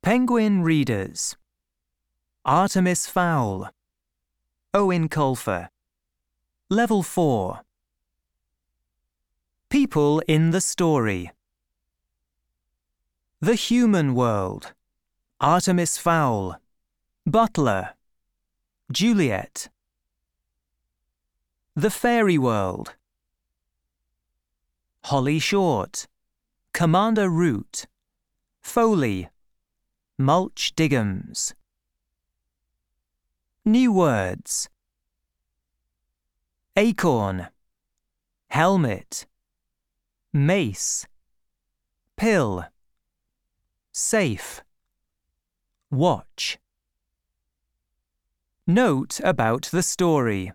Penguin Readers. Artemis Fowl. Owen Colfer. Level 4. People in the story. The Human World. Artemis Fowl. Butler. Juliet. The Fairy World. Holly Short. Commander Root. Foley. Mulch Diggums. New words. Acorn. Helmet. Mace. Pill. Safe. Watch. Note about the story.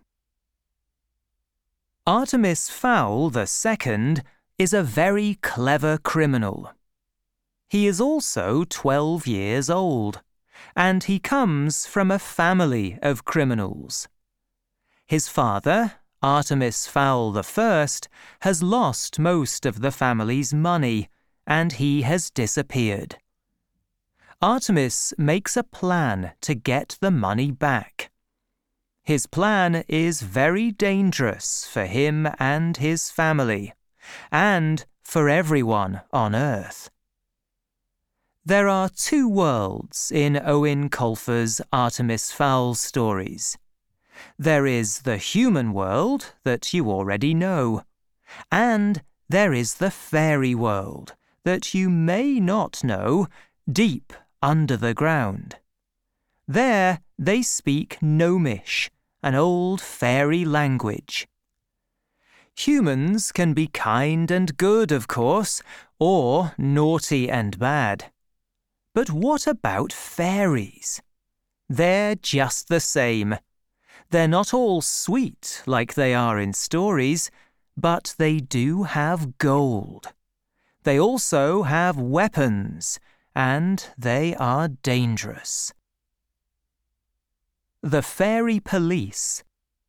Artemis Fowl II is a very clever criminal. He is also 12 years old, and he comes from a family of criminals. His father, Artemis Fowl I, has lost most of the family's money, and he has disappeared. Artemis makes a plan to get the money back. His plan is very dangerous for him and his family, and for everyone on Earth. There are two worlds in Owen Colfer's Artemis Fowl stories. There is the human world that you already know, and there is the fairy world that you may not know deep under the ground. There they speak Gnomish, an old fairy language. Humans can be kind and good, of course, or naughty and bad. But what about fairies? They're just the same. They're not all sweet like they are in stories, but they do have gold. They also have weapons, and they are dangerous. The Fairy Police.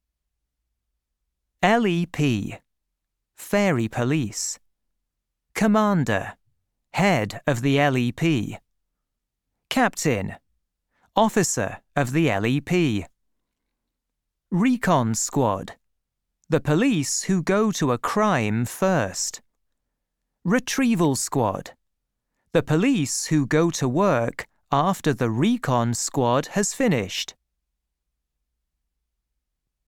LEP. Fairy Police. Commander. Head of the LEP. Captain. Officer of the LEP. Recon Squad. The police who go to a crime first. Retrieval Squad. The police who go to work after the recon squad has finished.